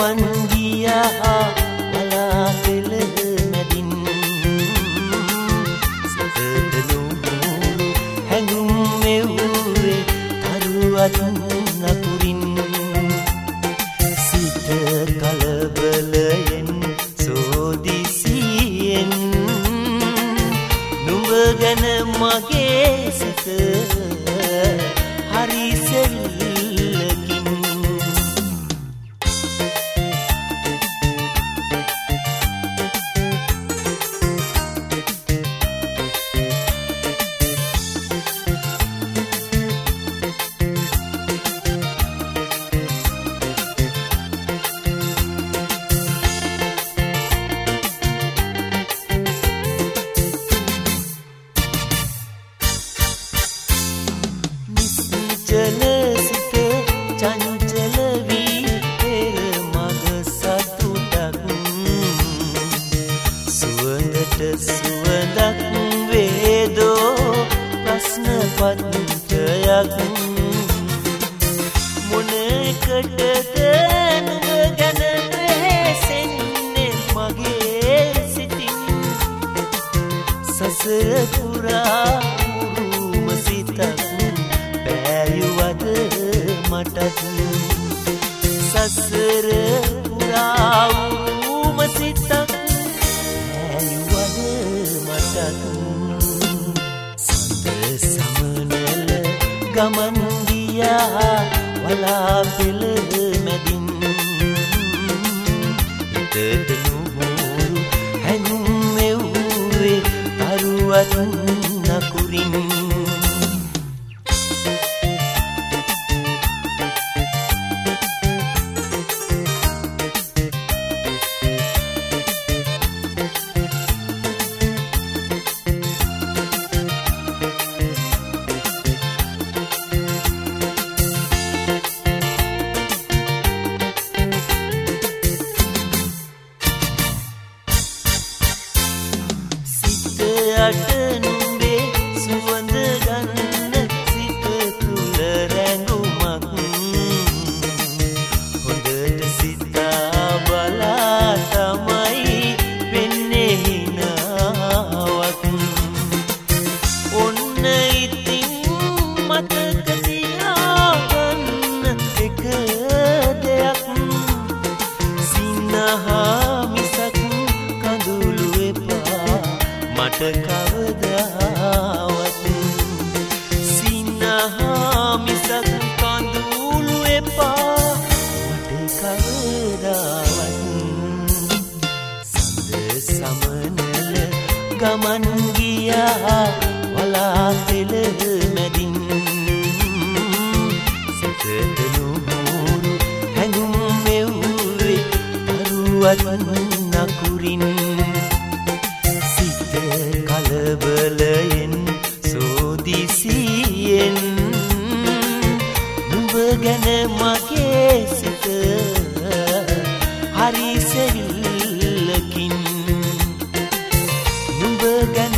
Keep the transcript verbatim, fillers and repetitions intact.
ගමන් ගියා වලා පෙළ මැදින් සතට නුඹුරු හැඟුම් මෙව්වේ කරුවත් නපුරින් සිත කලබලයෙන් සෝදිසියෙන් නුඹ ගැන මගේ සිත හරි සෙල්ලකින් ජලසිත චංචල වී පෙර මග සතුටක් සුවඳට සුවඳක් වේදෝ ප්‍රශ්න පත්‍රයක් මොනකටද නුඹ ගැන වෙහෙසෙන්නේ මගේ සිතින් සසර පුරා උරුම සිතක් පෑයුවද මටත් සසර පුරා උරුම සිතක් පෑයුවද මටත් සඳ සමනල ගමන් ගියා වලා පෙළ මැදින් හිතට නුඹුරු හැඟුම් මෙව්වේ කරුවත් නකුරින් යට නුඹේ සුවඳ ගන්න සිත තුල රැඟුමක් හොඳට සිතා බලා තමයි වෙන්නේ හිනාවක් ඔන්න ඉතින් මතක තියාගන්න එක දෙයක් සිනහා මිසක් කඳුළු එපා මට කවදාවත් සිනහා මිසක් කඳුළු එපා මට කවදාවත් සඳ සමනල ගමන් ගියා වලා පෙළ මැදින් සිතට නුඹුරු හැඟුම් මෙව්වේ කරුවත් නකුරින් කලබලයෙන් සෝදිසියෙන් නුඹ ගැන මගේ සිත හරි සෙල්ලකින් නුඹ ගැන